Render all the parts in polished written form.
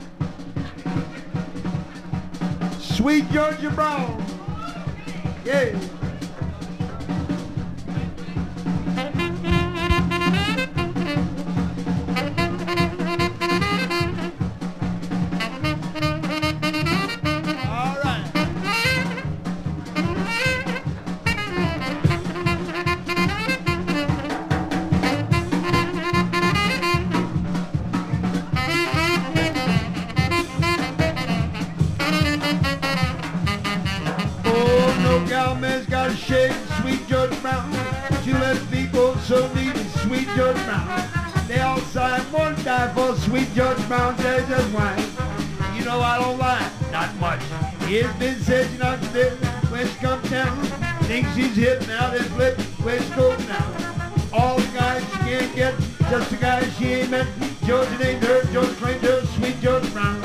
Sweet Georgia Brown. Yeah. Shake, Sweet Georgia Brown. She lets people so neat, Sweet Georgia Brown. They all sign one die for Sweet Georgia Brown. They just whine. You know I don't lie, not much. It's been said she's not dead when she comes down. Thinks she's hip now, then flip when she goes now. All the guys she can't get, just the guys she ain't met. Georgia named her, Georgia claimed her, Sweet Georgia Brown.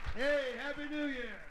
Hey, Happy New Year.